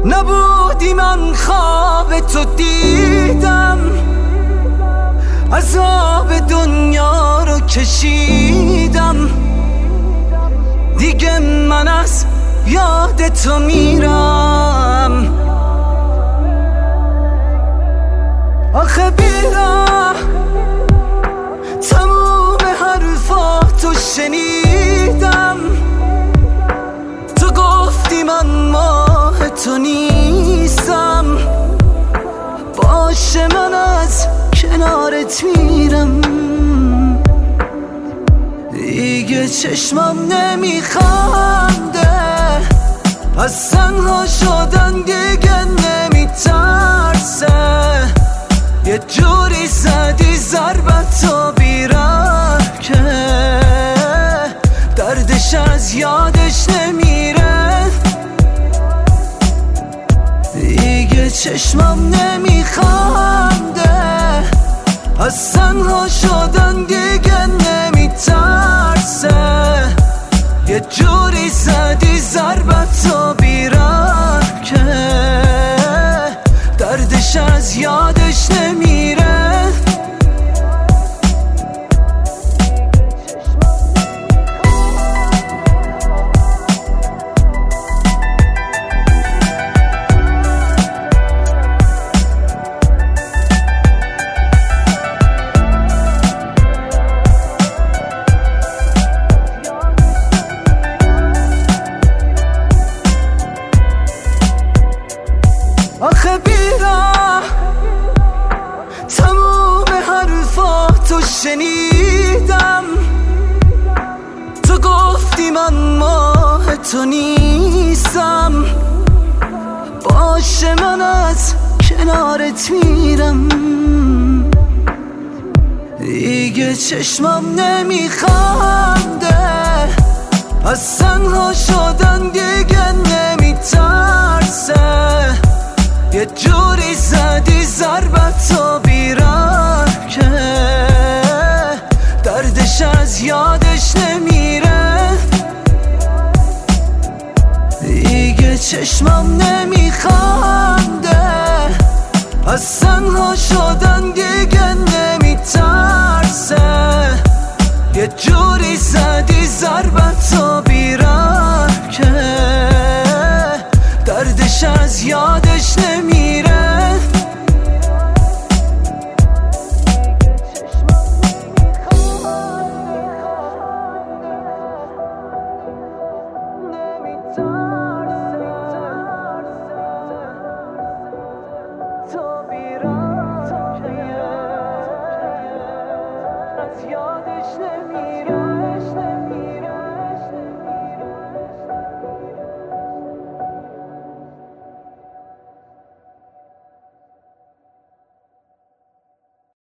نبودی من خواب تو دیدم، عذاب دنیا رو کشیدم، دیگه من از یاد تو میرم. آخه بیرم تموم حرفاتو شنیدم، تو گفتی من ماه تو نیستم، باشه من از کنارت میرم. دیگه چشمم نمیخنده، از تنها شدن دیگه نمیترسه، یه جوری زدی ضربتو بیرم که دردش از یادش نمیره. دیگه چشمم نمیخنده، از تنها شدن دیگه نمیترسه، یه جوری زدی ضربتو بیرم که دردش از یادش نمیره. آخه بیرم تموم حرفاتو شنیدم، تو گفتی من ماه تو نیستم، باشه من از کنارت میرم. دیگه چشمم نمیخنده، از تنها شدن دیگه نمیترسه، یه جوری زدی ضربتو بیرم که دردش از یادش نمیره. دیگه چشمم نمیخنده، از تنها شدن دیگه نمیترسه، یه جوری زدی ضربتو بیرم که دردش از یادش نمیره. یادش نمیره.